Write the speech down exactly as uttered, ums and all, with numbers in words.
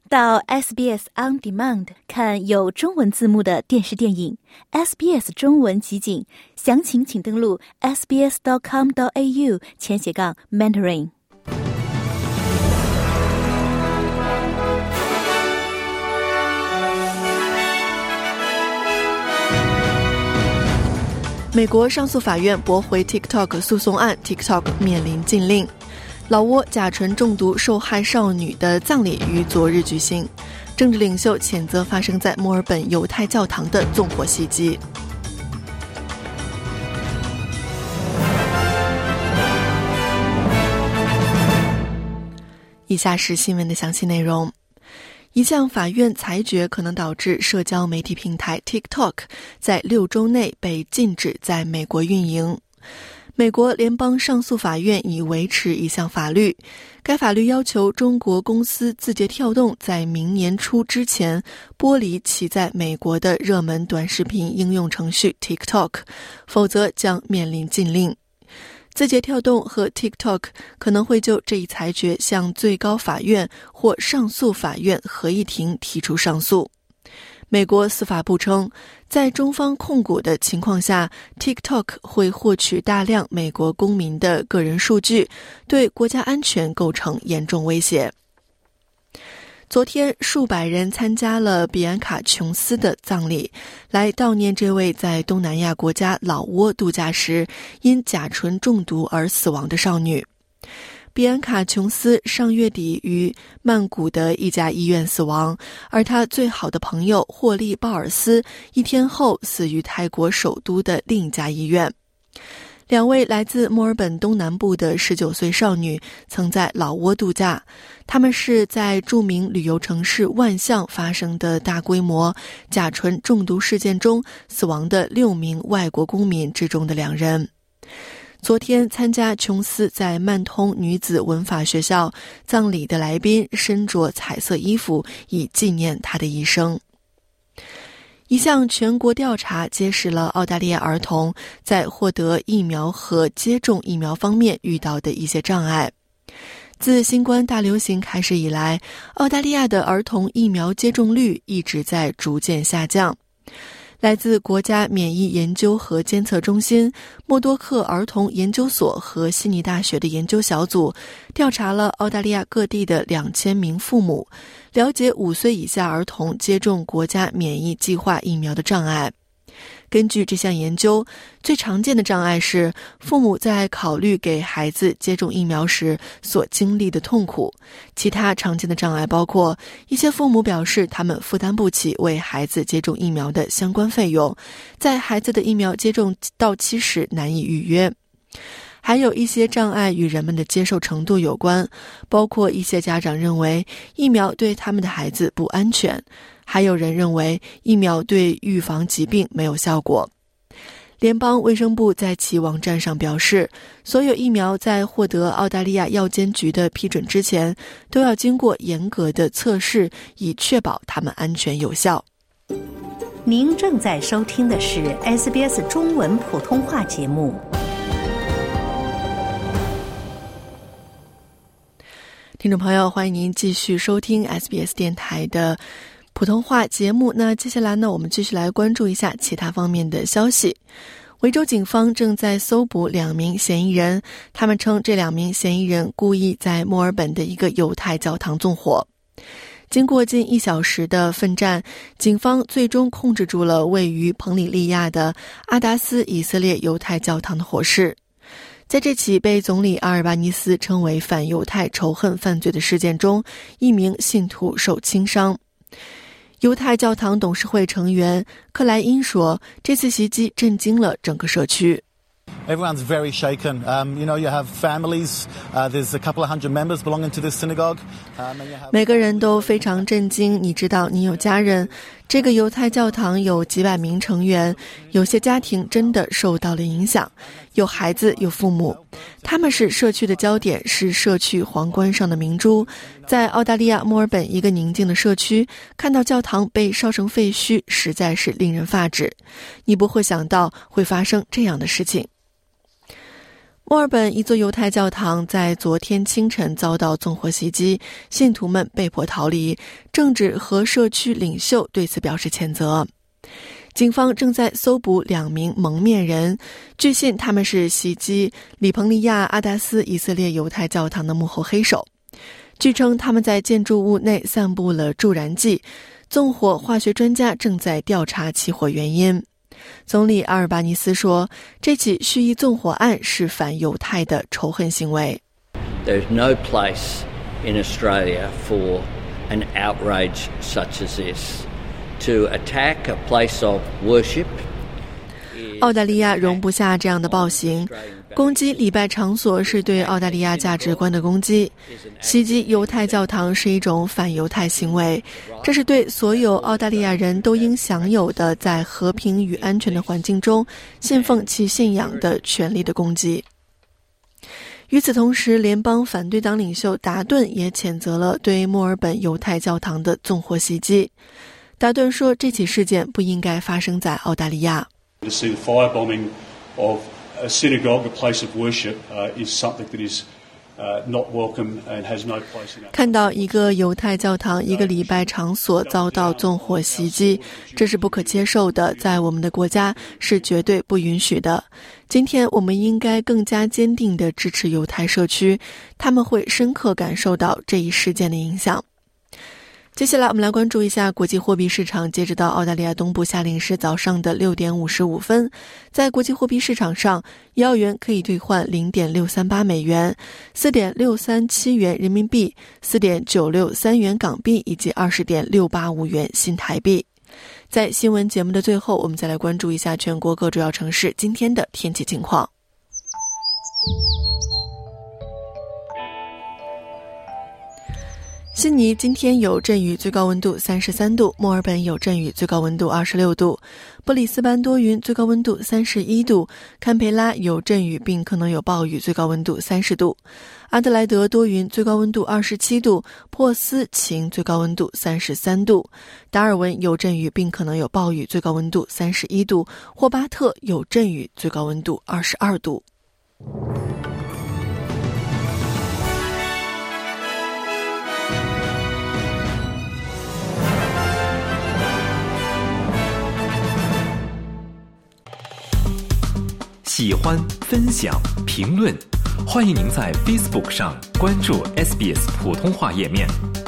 到 S B S On Demand 看有中文字幕的电视电影 S B S 中文集锦，详情请登录 s b s dot com dot a u 前斜杠 Mandarin。 美国上诉法院驳回 TikTok 诉讼案 ，TikTok 面临禁令。老挝甲醇中毒受害少女的葬礼于昨日举行，政治领袖谴责发生在墨尔本犹太教堂的纵火袭击。以下是新闻的详细内容。一项法院裁决可能导致社交媒体平台 TikTok 在六周内被禁止在美国运营。美国联邦上诉法院已维持一项法律，该法律要求中国公司字节跳动在明年初之前剥离其在美国的热门短视频应用程序 TikTok， 否则将面临禁令。字节跳动和 TikTok 可能会就这一裁决向最高法院或上诉法院合议庭提出上诉。美国司法部称，在中方控股的情况下 TikTok 会获取大量美国公民的个人数据，对国家安全构成严重威胁。昨天数百人参加了比安卡·琼斯的葬礼，来悼念这位在东南亚国家老挝度假时因甲醇中毒而死亡的少女。比安卡·琼斯上月底于曼谷的一家医院死亡，而她最好的朋友霍利·鲍尔斯一天后死于泰国首都的另一家医院。两位来自墨尔本东南部的十九岁少女曾在老挝度假，她们是在著名旅游城市万象发生的大规模甲醇中毒事件中死亡的六名外国公民之中的两人。昨天参加琼斯在曼通女子文法学校葬礼的来宾身着彩色衣服，以纪念她的一生。一项全国调查揭示了澳大利亚儿童在获得疫苗和接种疫苗方面遇到的一些障碍。自新冠大流行开始以来，澳大利亚的儿童疫苗接种率一直在逐渐下降。来自国家免疫研究和监测中心、默多克儿童研究所和悉尼大学的研究小组调查了澳大利亚各地的两千名父母，了解五岁以下儿童接种国家免疫计划疫苗的障碍。根据这项研究，最常见的障碍是父母在考虑给孩子接种疫苗时所经历的痛苦。其他常见的障碍包括一些父母表示他们负担不起为孩子接种疫苗的相关费用，在孩子的疫苗接种到期时难以预约。还有一些障碍与人们的接受程度有关，包括一些家长认为疫苗对他们的孩子不安全，还有人认为疫苗对预防疾病没有效果。联邦卫生部在其网站上表示，所有疫苗在获得澳大利亚药监局的批准之前，都要经过严格的测试，以确保它们安全有效。 您正在收听的是 S B S 中文普通话节目。 听众朋友，欢迎您继续收听 S B S 电台的普通话节目。那接下来呢，我们继续来关注一下其他方面的消息。维州警方正在搜捕两名嫌疑人，他们称这两名嫌疑人故意在墨尔本的一个犹太教堂纵火。经过近一小时的奋战，警方最终控制住了位于彭里利亚的阿达斯以色列犹太教堂的火势。在这起被总理阿尔巴尼斯称为反犹太仇恨犯罪的事件中，一名信徒受轻伤。犹太教堂董事会成员克莱因说，这次袭击震惊了整个社区。 Everyone's very shaken. Um, you know, you have families. Uh, there's a couple of hundred members belonging to this synagogue. Um, and you have... 每个人都非常震惊。你知道，你有家人。这个犹太教堂有几百名成员，有些家庭真的受到了影响，有孩子，有父母。他们是社区的焦点，是社区皇冠上的明珠。在澳大利亚墨尔本一个宁静的社区，看到教堂被烧成废墟，实在是令人发指。你不会想到会发生这样的事情。 墨尔本一座犹太教堂在昨天清晨遭到纵火袭击，信徒们被迫逃离，政治和社区领袖对此表示谴责。警方正在搜捕两名蒙面人，据信他们是袭击里彭利亚阿达斯以色列犹太教堂的幕后黑手。据称他们在建筑物内散布了助燃剂，纵火化学专家正在调查起火原因。总理阿尔巴尼斯说，这起蓄意纵火案是反犹太的仇恨行为。 There's no place in Australia for an outrage such as this. To attack a place of worship. 澳大利亚容不下这样的暴行，攻击礼拜场所是对澳大利亚价值观的攻击，袭击犹太教堂是一种反犹太行为，这是对所有澳大利亚人都应享有的在和平与安全的环境中信奉其信仰的权利的攻击。与此同时，联邦反对党领袖达顿也谴责了对墨尔本犹太教堂的纵火袭击。达顿说，这起事件不应该发生在澳大利亚。 To see the firebombing of a synagogue, a place of worship, uh, is something that is uh, not welcome and has no place in our. 看到一个犹太教堂、一个礼拜场所遭到纵火袭击，这是不可接受的，在我们的国家是绝对不允许的。今天我们应该更加坚定地支持犹太社区，他们会深刻感受到这一事件的影响。接下来我们来关注一下国际货币市场。截止到澳大利亚东部夏令时早上的六点五十五分，在国际货币市场上，一澳元可以兑换 零点六三八美元、四点六三七元人民币、四点九六三元港币以及 二十点六八五元新台币。在新闻节目的最后，我们再来关注一下全国各主要城市今天的天气情况。悉尼今天有阵雨，最高温度三十三度；墨尔本有阵雨，最高温度二十六度；布里斯班多云，最高温度三十一度；堪培拉有阵雨并可能有暴雨，最高温度三十度；阿德莱德多云，最高温度二十七度；珀斯晴，最高温度三十三度；达尔文有阵雨并可能有暴雨，最高温度三十一度；霍巴特有阵雨，最高温度二十二度。 喜欢、分享、评论，欢迎您在 Facebook 上关注 S B S 普通话页面。